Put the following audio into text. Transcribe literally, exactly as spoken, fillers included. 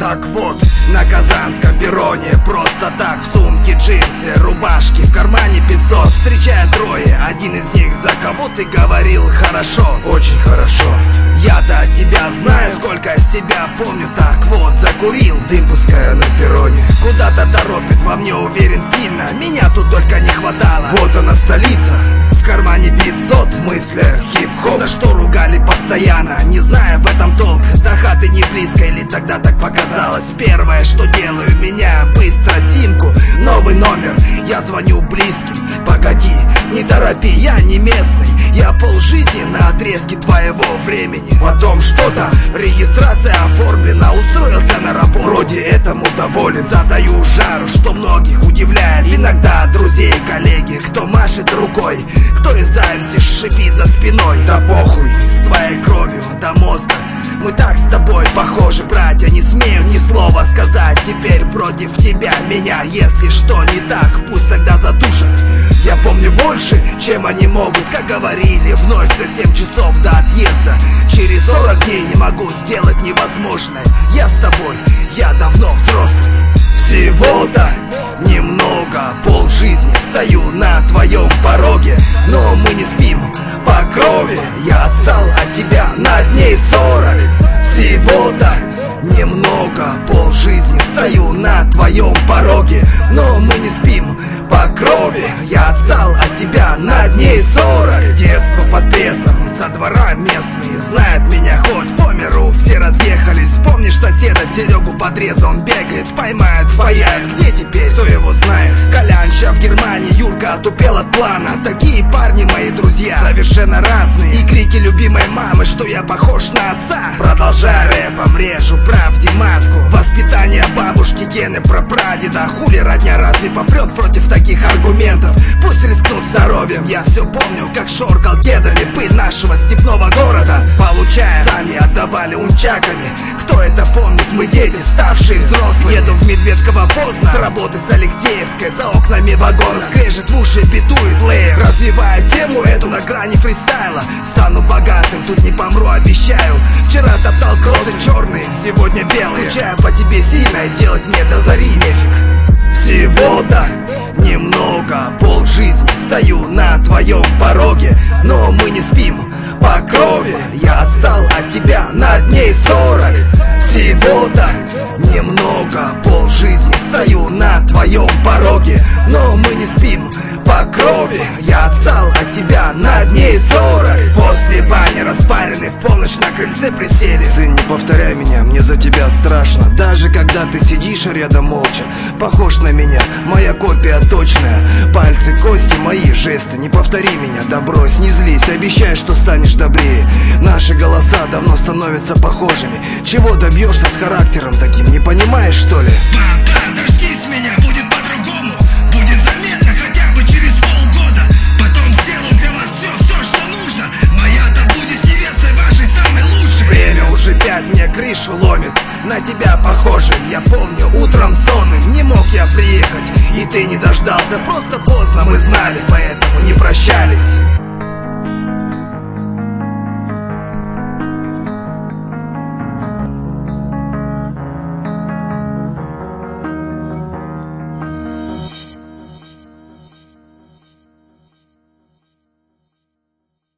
Так вот, на Казанском перроне просто так, в сумке джинсы, рубашки, в кармане пятьсот. Встречая трое, один из них: за кого ты говорил хорошо? Очень хорошо. Я-то от тебя знаю, сколько себя помню. Так вот, закурил, дым пускаю на перроне. Куда-то торопит, во мне уверен сильно. Меня тут только не хватало. Вот она, столица. В кармане пятьсот, в мыслях хип-хоп. За что ругали постоянно, не зная в этом толк. До хаты не близко, или тогда так показалось. Первое, что делаю, меня быстро симку, новый номер. Я звоню близким: погоди, не торопи, я не местный. Я полжизни на отрезке твоего времени. Потом что-то, регистрация оформлена, устроился на работу. Вроде этому доволен. Задаю жару, что многих удивляет. Иногда друзей, коллеги, кто машет рукой, кто из зависти шипит за спиной. Да похуй, с твоей кровью до мозга мы так с тобой похожи, братья. Не смею ни слова сказать теперь против тебя, меня. Если что не так, пусть тогда задушат. Я помню больше, чем они могут, как говорили в ночь за семь часов до отъезда. Через сорок дней не могу сделать невозможное. Я с тобой, я давно взрослый. Всего-то немного, полжизни стою на твоем пороге, но мы не спим по крови. Я отстал от тебя на дней сорок. Всего-то немного, полжизни стою на твоем пороге, но мы не спим по крови. Я отстал от тебя на дней сорок. Детство под бесом, со двора местные знают меня хоть по миру. Все разъехались, помнишь соседа Серегу подреза? Он бегает, поймает, впаяет. Где теперь, кто его знает? Колянча в Германии, Юрка отупел от плана. Такие парни мои друзья, совершенно разные. И крики любимой мамы, что я похож на отца. Продолжаю рэпом, режу правде матку. Воспитание бабушки, гены прапрадеда. Хули родня разве попрет против таких аргументов? Пусть рискнут здоровьем. Я все помню, как шоркал кедами пыль нашего степного города. Получая, сами отдавали унчаками. Кто это помнит? Мы дети, ставшие взрослыми. Еду в Медведково поздно, с работы с Алексеевской. За окнами вагон скрежет, в уши битует лейер. Развивая тему эту на грани фристайла. Стану богатым, тут не помру, обещаю. Вчера топтал кроссы черные, сегодня белые. Скучаю по тебе сильно, и делать мне до зари нефиг. Всего-то немного, полжизни стою на твоем пороге, но мы не спим по крови. Я отстал от тебя на дней сорок. Всего-то немного, полжизни стою на твоем пороге, но мы не спим по крови. Я отстал от тебя на дней сорок. После бани распаренный, в полночь на крыльце присели. Сын, не повторяй меня, мне за тебя страшно. Даже когда ты сидишь рядом молча, похож на меня, моя копия точная. Пальцы, кости, мои жесты. Не повтори меня, да брось, не злись, обещай, что станешь добрее. Наши голоса давно становятся похожими. Чего добьешься с характером таким, не понимаешь, что ли? Папа, дождись меня, будет по-другому. Будет заметно хотя бы через полгода. Потом сделаю для вас все, все, что нужно. Моя-то будет невестой вашей самой лучшей. Время уже пять, мне крышу ломит. На тебя похоже, я помню, утром сонным не мог я приехать, и ты не дождался. Просто поздно мы знали, поэтому не прощались.